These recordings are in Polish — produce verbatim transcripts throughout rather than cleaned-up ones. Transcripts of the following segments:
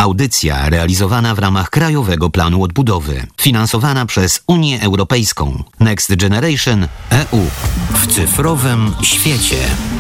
Audycja realizowana w ramach Krajowego Planu Odbudowy, finansowana przez Unię Europejską. Next Generation E U. W cyfrowym świecie.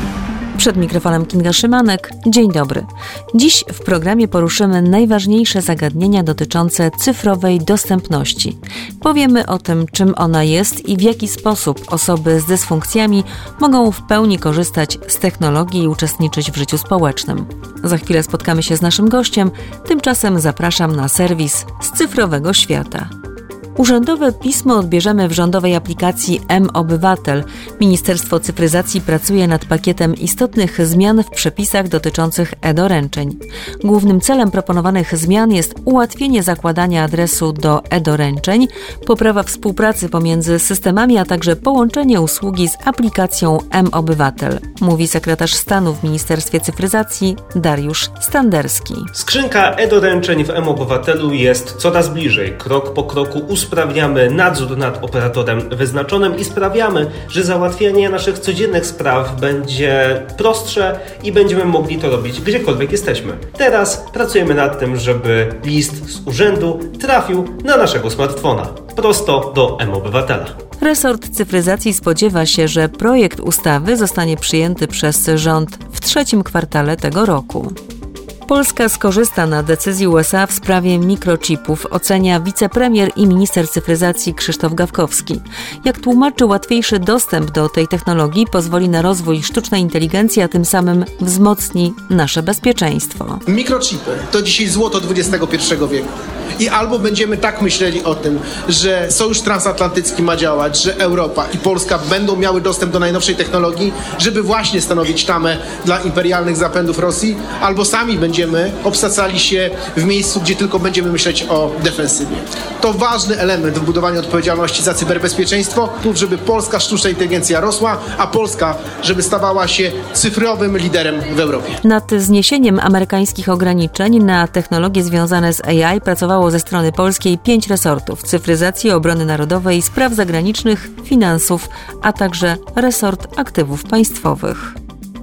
Przed mikrofonem Kinga Szymanek. Dzień dobry. Dziś w programie poruszymy najważniejsze zagadnienia dotyczące cyfrowej dostępności. Powiemy o tym, czym ona jest i w jaki sposób osoby z dysfunkcjami mogą w pełni korzystać z technologii i uczestniczyć w życiu społecznym. Za chwilę spotkamy się z naszym gościem, tymczasem zapraszam na serwis z cyfrowego świata. Urzędowe pismo odbierzemy w rządowej aplikacji M-Obywatel. Ministerstwo Cyfryzacji pracuje nad pakietem istotnych zmian w przepisach dotyczących e-doręczeń. Głównym celem proponowanych zmian jest ułatwienie zakładania adresu do e-doręczeń, poprawa współpracy pomiędzy systemami, a także połączenie usługi z aplikacją M-Obywatel, mówi sekretarz stanu w Ministerstwie Cyfryzacji Dariusz Standerski. Skrzynka e-doręczeń w M-Obywatelu jest coraz bliżej. Krok po kroku usprawniamy nadzór nad operatorem wyznaczonym i sprawiamy, że załatwianie naszych codziennych spraw będzie prostsze i będziemy mogli to robić gdziekolwiek jesteśmy. Teraz pracujemy nad tym, żeby list z urzędu trafił na naszego smartfona, prosto do M-Obywatela. Resort Cyfryzacji spodziewa się, że projekt ustawy zostanie przyjęty przez rząd w trzecim kwartale tego roku. Polska skorzysta na decyzji U S A w sprawie mikrochipów, ocenia wicepremier i minister cyfryzacji Krzysztof Gawkowski. Jak tłumaczy, łatwiejszy dostęp do tej technologii pozwoli na rozwój sztucznej inteligencji, a tym samym wzmocni nasze bezpieczeństwo. Mikrochipy to dzisiaj złoto dwudziestego pierwszego wieku. I albo będziemy tak myśleli o tym, że Sojusz Transatlantycki ma działać, że Europa i Polska będą miały dostęp do najnowszej technologii, żeby właśnie stanowić tamę dla imperialnych zapędów Rosji, albo sami będziemy obsadzali się w miejscu, gdzie tylko będziemy myśleć o defensywie. To ważny element w budowaniu odpowiedzialności za cyberbezpieczeństwo, żeby polska sztuczna inteligencja rosła, a Polska, żeby stawała się cyfrowym liderem w Europie. Nad zniesieniem amerykańskich ograniczeń na technologie związane z A I pracowało ze strony polskiej pięć resortów: cyfryzacji, obrony narodowej, spraw zagranicznych, finansów, a także resort aktywów państwowych.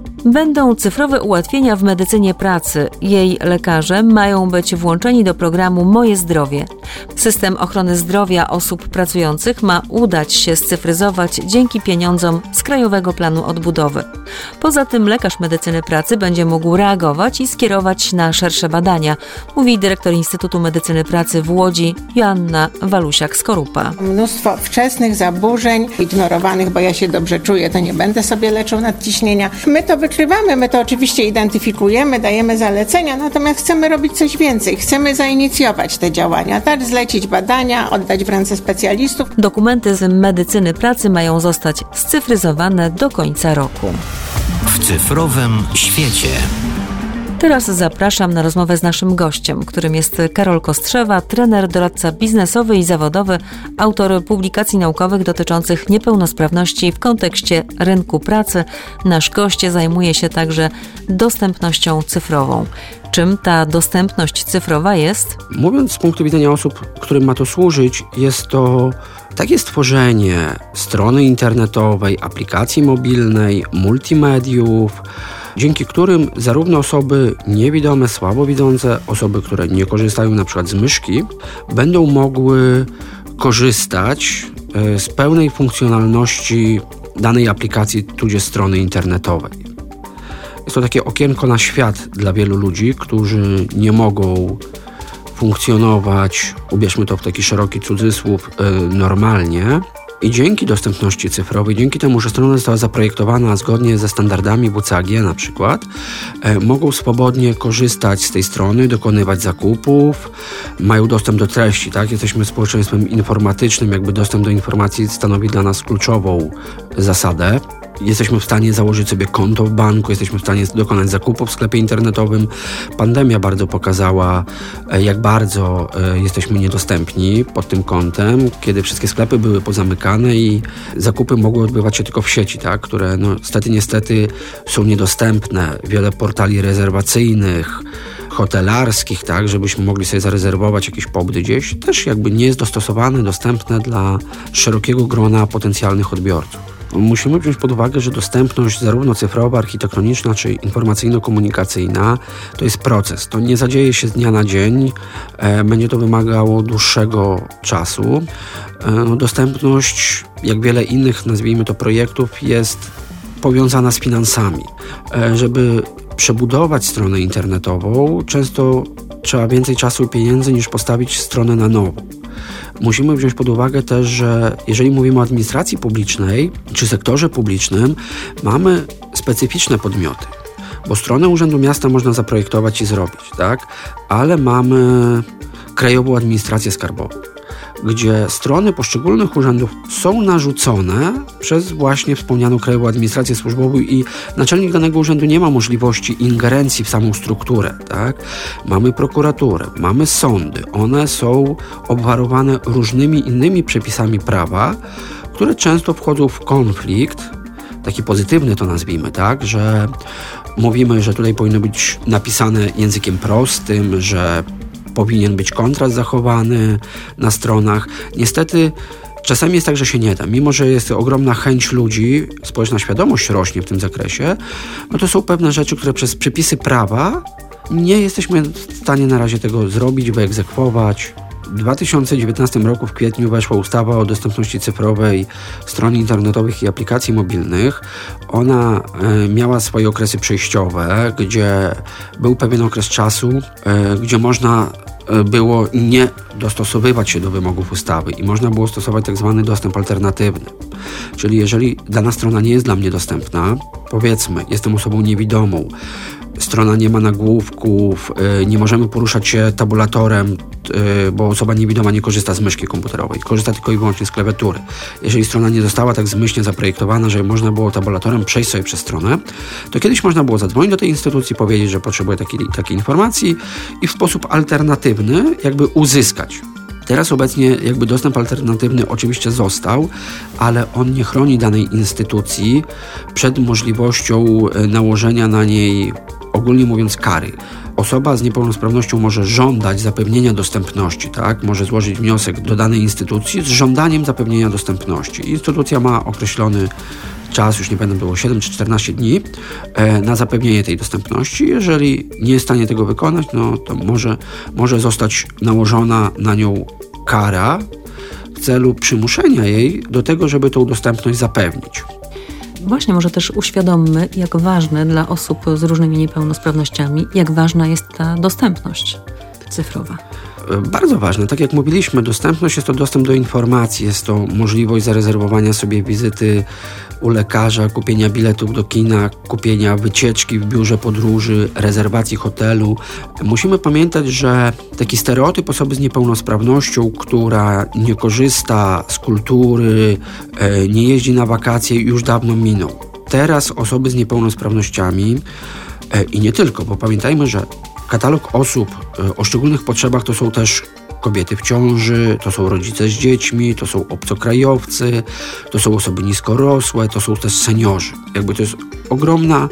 Będą cyfrowe ułatwienia w medycynie pracy. Jej lekarze mają być włączeni do programu Moje Zdrowie. System ochrony zdrowia osób pracujących ma udać się scyfryzować dzięki pieniądzom z Krajowego Planu Odbudowy. Poza tym lekarz medycyny pracy będzie mógł reagować i skierować na szersze badania, mówi dyrektor Instytutu Medycyny Pracy w Łodzi Joanna Walusiak-Skorupa. Mnóstwo wczesnych zaburzeń, ignorowanych, bo ja się dobrze czuję, to nie będę sobie leczył nadciśnienia. My to wykrywamy, my to oczywiście identyfikujemy, dajemy zalecenia, natomiast chcemy robić coś więcej. Chcemy zainicjować te działania, tak, zlecić badania, oddać w ręce specjalistów. Dokumenty z medycyny pracy mają zostać scyfryzowane do końca roku. W cyfrowym świecie. Teraz zapraszam na rozmowę z naszym gościem, którym jest Karol Kostrzewa, trener, doradca biznesowy i zawodowy, autor publikacji naukowych dotyczących niepełnosprawności w kontekście rynku pracy. Nasz gość zajmuje się także dostępnością cyfrową. Czym ta dostępność cyfrowa jest? Mówiąc z punktu widzenia osób, którym ma to służyć, jest to takie stworzenie strony internetowej, aplikacji mobilnej, multimediów, dzięki którym zarówno osoby niewidome, słabowidzące, osoby, które nie korzystają na przykład z myszki, będą mogły korzystać z pełnej funkcjonalności danej aplikacji, tudzież strony internetowej. Jest to takie okienko na świat dla wielu ludzi, którzy nie mogą funkcjonować, ubierzmy to w taki szeroki cudzysłów, normalnie. I dzięki dostępności cyfrowej, dzięki temu, że strona została zaprojektowana zgodnie ze standardami W C A G na przykład, e, mogą swobodnie korzystać z tej strony, dokonywać zakupów, mają dostęp do treści, tak? Jesteśmy społeczeństwem informatycznym, jakby dostęp do informacji stanowi dla nas kluczową zasadę. Jesteśmy w stanie założyć sobie konto w banku, jesteśmy w stanie dokonać zakupu w sklepie internetowym. Pandemia bardzo pokazała, jak bardzo jesteśmy niedostępni pod tym kątem, kiedy wszystkie sklepy były pozamykane i zakupy mogły odbywać się tylko w sieci, tak? Które no, niestety, niestety są niedostępne. Wiele portali rezerwacyjnych, hotelarskich, tak, żebyśmy mogli sobie zarezerwować jakiś pobyt gdzieś, też jakby nie jest dostosowane, dostępne dla szerokiego grona potencjalnych odbiorców. musimy wziąć pod uwagę, że dostępność zarówno cyfrowa, architektoniczna czy informacyjno-komunikacyjna to jest proces. To nie zadzieje się z dnia na dzień, e, będzie to wymagało dłuższego czasu. E, no, dostępność, jak wiele innych, nazwijmy to, projektów, jest powiązana z finansami. E, żeby przebudować stronę internetową, często trzeba więcej czasu i pieniędzy niż postawić stronę na nowo. Musimy wziąć pod uwagę też, że jeżeli mówimy o administracji publicznej czy sektorze publicznym, mamy specyficzne podmioty, bo stronę Urzędu Miasta można zaprojektować i zrobić, tak? Ale mamy Krajową Administrację Skarbową, gdzie strony poszczególnych urzędów są narzucone przez właśnie wspomnianą Krajową Administrację Służbową i naczelnik danego urzędu nie ma możliwości ingerencji w samą strukturę, tak? Mamy prokuraturę, mamy sądy, one są obwarowane różnymi innymi przepisami prawa, które często wchodzą w konflikt, taki pozytywny to nazwijmy, tak? Że mówimy, że tutaj powinno być napisane językiem prostym, że powinien być kontrast zachowany na stronach. Niestety czasami jest tak, że się nie da. Mimo że jest ogromna chęć ludzi, społeczna świadomość rośnie w tym zakresie, no to są pewne rzeczy, które przez przepisy prawa nie jesteśmy w stanie na razie tego zrobić, wyegzekwować. W dwa tysiące dziewiętnastym roku w kwietniu weszła ustawa o dostępności cyfrowej stron internetowych i aplikacji mobilnych. Ona e, miała swoje okresy przejściowe, gdzie był pewien okres czasu, e, gdzie można e, było nie dostosowywać się do wymogów ustawy i można było stosować tak zwany dostęp alternatywny. Czyli jeżeli dana strona nie jest dla mnie dostępna, powiedzmy, jestem osobą niewidomą, strona nie ma nagłówków, nie możemy poruszać się tabulatorem, bo osoba niewidoma nie korzysta z myszki komputerowej, korzysta tylko i wyłącznie z klawiatury. Jeżeli strona nie została tak zmyślnie zaprojektowana, że można było tabulatorem przejść sobie przez stronę, to kiedyś można było zadzwonić do tej instytucji, powiedzieć, że potrzebuje takiej, takiej informacji i w sposób alternatywny jakby uzyskać. Teraz obecnie jakby dostęp alternatywny oczywiście został, ale on nie chroni danej instytucji przed możliwością nałożenia na niej, ogólnie mówiąc, kary. Osoba z niepełnosprawnością może żądać zapewnienia dostępności, tak? Może złożyć wniosek do danej instytucji z żądaniem zapewnienia dostępności. Instytucja ma określony czas, już nie będą było siedem czy czternaście dni, e, na zapewnienie tej dostępności. Jeżeli nie jest w stanie tego wykonać, no to może, może zostać nałożona na nią kara w celu przymuszenia jej do tego, żeby tą dostępność zapewnić. Właśnie, może też uświadommy, jak ważne dla osób z różnymi niepełnosprawnościami, jak ważna jest ta dostępność cyfrowa. Bardzo ważne. Tak jak mówiliśmy, dostępność jest to dostęp do informacji, jest to możliwość zarezerwowania sobie wizyty u lekarza, kupienia biletów do kina, kupienia wycieczki w biurze podróży, rezerwacji hotelu. Musimy pamiętać, że taki stereotyp osoby z niepełnosprawnością, która nie korzysta z kultury, nie jeździ na wakacje, już dawno minął. Teraz osoby z niepełnosprawnościami i nie tylko, bo pamiętajmy, że katalog osób o szczególnych potrzebach to są też kobiety w ciąży, to są rodzice z dziećmi, to są obcokrajowcy, to są osoby niskorosłe, to są też seniorzy. Jakby to jest ogromna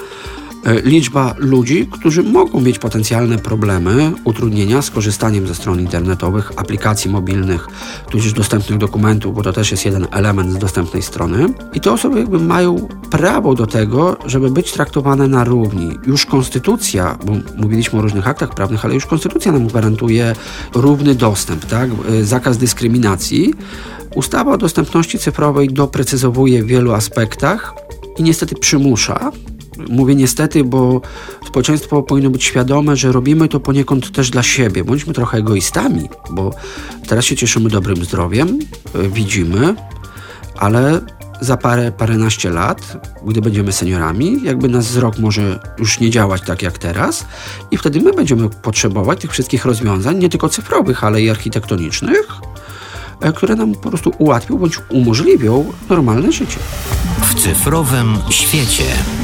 liczba ludzi, którzy mogą mieć potencjalne problemy, utrudnienia z korzystaniem ze stron internetowych, aplikacji mobilnych, tudzież dostępnych dokumentów, bo to też jest jeden element z dostępnej strony. I te osoby jakby mają prawo do tego, żeby być traktowane na równi. Już konstytucja, bo mówiliśmy o różnych aktach prawnych, ale już konstytucja nam gwarantuje równy dostęp, tak? Zakaz dyskryminacji. Ustawa o dostępności cyfrowej doprecyzowuje w wielu aspektach i niestety przymusza. Mówię niestety, bo społeczeństwo powinno być świadome, że robimy to poniekąd też dla siebie. Bądźmy trochę egoistami, bo teraz się cieszymy dobrym zdrowiem, widzimy, ale za parę, paręnaście lat, gdy będziemy seniorami, jakby nasz wzrok może już nie działać tak jak teraz i wtedy my będziemy potrzebować tych wszystkich rozwiązań, nie tylko cyfrowych, ale i architektonicznych, które nam po prostu ułatwią bądź umożliwią normalne życie. W cyfrowym świecie.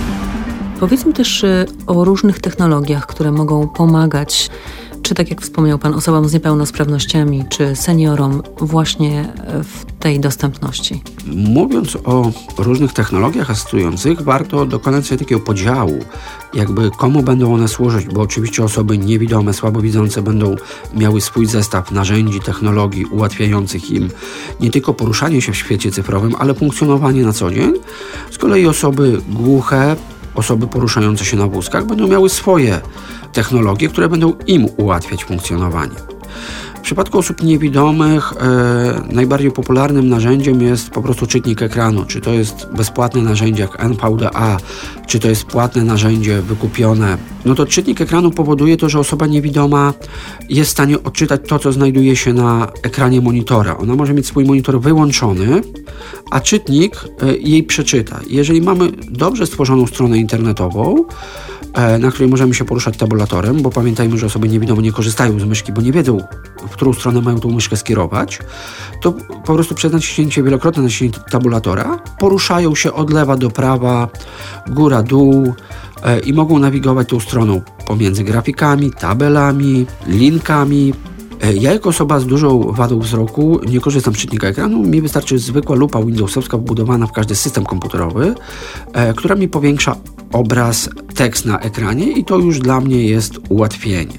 Powiedzmy też o różnych technologiach, które mogą pomagać, czy tak jak wspomniał Pan, osobom z niepełnosprawnościami, czy seniorom właśnie w tej dostępności? Mówiąc o różnych technologiach asystujących, warto dokonać sobie takiego podziału, jakby komu będą one służyć, bo oczywiście osoby niewidome, słabowidzące będą miały swój zestaw narzędzi, technologii ułatwiających im nie tylko poruszanie się w świecie cyfrowym, ale funkcjonowanie na co dzień. Z kolei osoby głuche, osoby poruszające się na wózkach będą miały swoje technologie, które będą im ułatwiać funkcjonowanie. W przypadku osób niewidomych e, najbardziej popularnym narzędziem jest po prostu czytnik ekranu. Czy to jest bezpłatne narzędzie jak N V D A, czy to jest płatne narzędzie wykupione. No to czytnik ekranu powoduje to, że osoba niewidoma jest w stanie odczytać to, co znajduje się na ekranie monitora. Ona może mieć swój monitor wyłączony, a czytnik e, jej przeczyta. Jeżeli mamy dobrze stworzoną stronę internetową, na której możemy się poruszać tabulatorem, bo pamiętajmy, że osoby niewidome nie korzystają z myszki, bo nie wiedzą, w którą stronę mają tą myszkę skierować, to po prostu przez naciśnięcie, wielokrotne naciśnięcie tabulatora poruszają się od lewa do prawa, góra, dół e, i mogą nawigować tą stroną pomiędzy grafikami, tabelami, linkami. Ja jako osoba z dużą wadą wzroku nie korzystam z czytnika ekranu, mi wystarczy zwykła lupa Windowsowska wbudowana w każdy system komputerowy, e, która mi powiększa obraz, tekst na ekranie i to już dla mnie jest ułatwienie.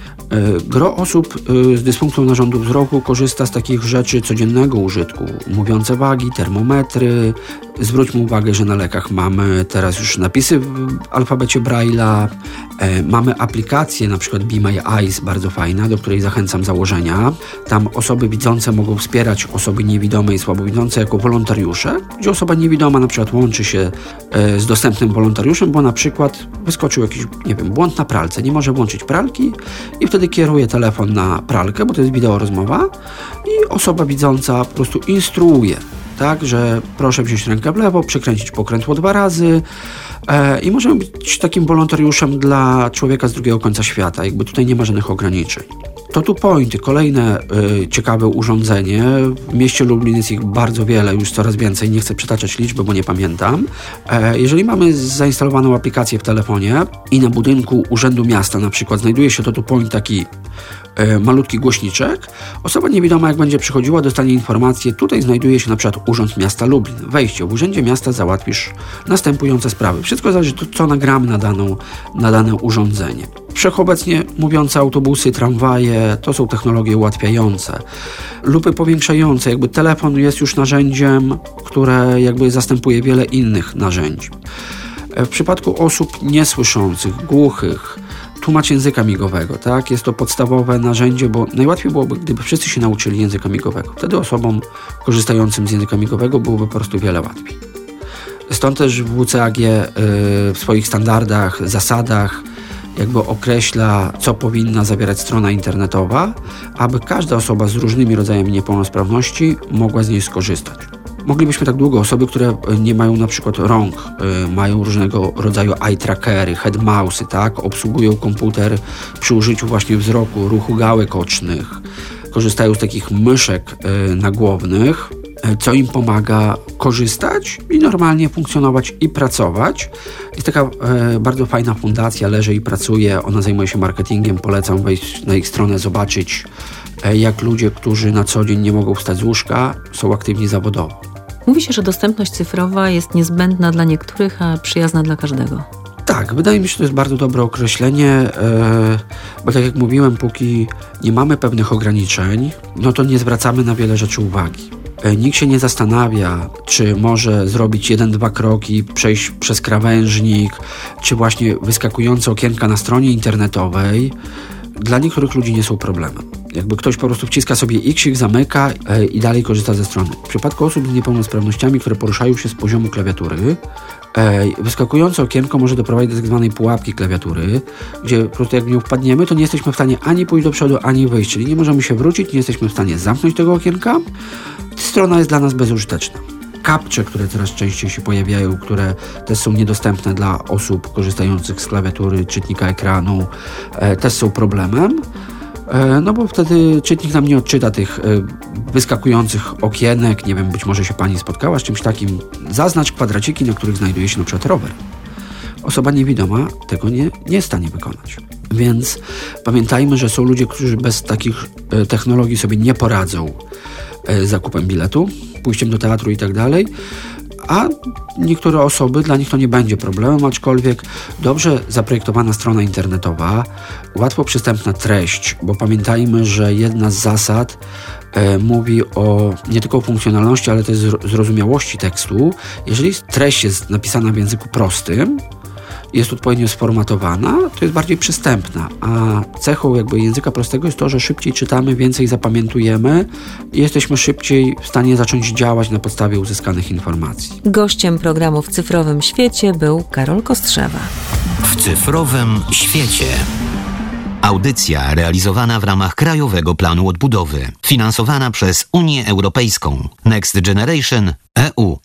Gro osób z dysfunkcją narządu wzroku korzysta z takich rzeczy codziennego użytku. Mówiące wagi, termometry. Zwróćmy uwagę, że na lekach mamy teraz już napisy w alfabecie Braille'a. Mamy aplikację, na przykład Be My Eyes, bardzo fajna, do której zachęcam założenia. Tam osoby widzące mogą wspierać osoby niewidome i słabowidzące jako wolontariusze, gdzie osoba niewidoma na przykład łączy się z dostępnym wolontariuszem, bo na przykład wyskoczył jakiś, nie wiem, błąd na pralce, nie może włączyć pralki i wtedy kieruje telefon na pralkę, bo to jest wideo rozmowa i osoba widząca po prostu instruuje, tak, że proszę wziąć rękę w lewo, przykręcić pokrętło dwa razy e, i możemy być takim wolontariuszem dla człowieka z drugiego końca świata, jakby tutaj nie ma żadnych ograniczeń. To tu pointy, kolejne y, ciekawe urządzenie. W mieście Lublin jest ich bardzo wiele, już coraz więcej. Nie chcę przytaczać liczby, bo nie pamiętam. E, jeżeli mamy zainstalowaną aplikację w telefonie i na budynku Urzędu Miasta na przykład znajduje się to tu point taki e, malutki głośniczek, osoba niewidoma jak będzie przychodziła dostanie informację, tutaj znajduje się na przykład Urząd Miasta Lublin. Wejście w Urzędzie Miasta załatwisz następujące sprawy. Wszystko zależy, to, co nagramy na, daną, na dane urządzenie. Wszechobecnie mówiące autobusy, tramwaje, to są technologie ułatwiające. Lupy powiększające, jakby telefon jest już narzędziem, które jakby zastępuje wiele innych narzędzi. W przypadku osób niesłyszących, głuchych, tłumacz języka migowego, tak? Jest to podstawowe narzędzie, bo najłatwiej byłoby, gdyby wszyscy się nauczyli języka migowego. Wtedy osobom korzystającym z języka migowego byłoby po prostu wiele łatwiej. Stąd też W C A G w swoich standardach, zasadach jakby określa, co powinna zawierać strona internetowa, aby każda osoba z różnymi rodzajami niepełnosprawności mogła z niej skorzystać. Moglibyśmy tak długo, osoby, które nie mają na przykład rąk, y, mają różnego rodzaju eye trackery, head mouse'y, tak, obsługują komputer przy użyciu właśnie wzroku, ruchu gałek ocznych, korzystają z takich myszek y, nagłownych, co im pomaga korzystać i normalnie funkcjonować i pracować. Jest taka e, bardzo fajna fundacja, leży i pracuje, ona zajmuje się marketingiem, polecam wejść na ich stronę, zobaczyć e, jak ludzie, którzy na co dzień nie mogą wstać z łóżka, są aktywni zawodowo. Mówi się, że dostępność cyfrowa jest niezbędna dla niektórych, a przyjazna dla każdego. Tak, wydaje mi się, że to jest bardzo dobre określenie, e, bo tak jak mówiłem, póki nie mamy pewnych ograniczeń, no to nie zwracamy na wiele rzeczy uwagi. Nikt się nie zastanawia, czy może zrobić jeden, dwa kroki, przejść przez krawężnik, czy właśnie wyskakujące okienka na stronie internetowej. Dla niektórych ludzi nie są problemem. Jakby ktoś po prostu wciska sobie X, zamyka i dalej korzysta ze strony. W przypadku osób z niepełnosprawnościami, które poruszają się z poziomu klawiatury, wyskakujące okienko może doprowadzić do tak zwanej pułapki klawiatury, gdzie po prostu jak w nią wpadniemy, to nie jesteśmy w stanie ani pójść do przodu, ani wyjść, czyli nie możemy się wrócić, nie jesteśmy w stanie zamknąć tego okienka. Strona jest dla nas bezużyteczna. Kapcze, które coraz częściej się pojawiają, które też są niedostępne dla osób korzystających z klawiatury, czytnika ekranu, też są problemem. No bo wtedy czytnik nam nie odczyta tych wyskakujących okienek. Nie wiem, być może się Pani spotkała z czymś takim. Zaznacz kwadraciki, na których znajduje się na przykład rower. osoba niewidoma tego nie, nie jest w stanie wykonać. Więc pamiętajmy, że są ludzie, którzy bez takich technologii sobie nie poradzą z zakupem biletu, pójściem do teatru i tak dalej, a niektóre osoby, dla nich to nie będzie problemem, aczkolwiek dobrze zaprojektowana strona internetowa, łatwo przystępna treść, bo pamiętajmy, że jedna z zasad e, mówi o nie tylko o funkcjonalności, ale też zrozumiałości tekstu. Jeżeli treść jest napisana w języku prostym, jest odpowiednio sformatowana, to jest bardziej przystępna, a cechą jakby języka prostego jest to, że szybciej czytamy, więcej zapamiętujemy i jesteśmy szybciej w stanie zacząć działać na podstawie uzyskanych informacji. Gościem programu W cyfrowym świecie był Karol Kostrzewa. W cyfrowym świecie. Audycja realizowana w ramach Krajowego Planu Odbudowy, finansowana przez Unię Europejską Next Generation E U.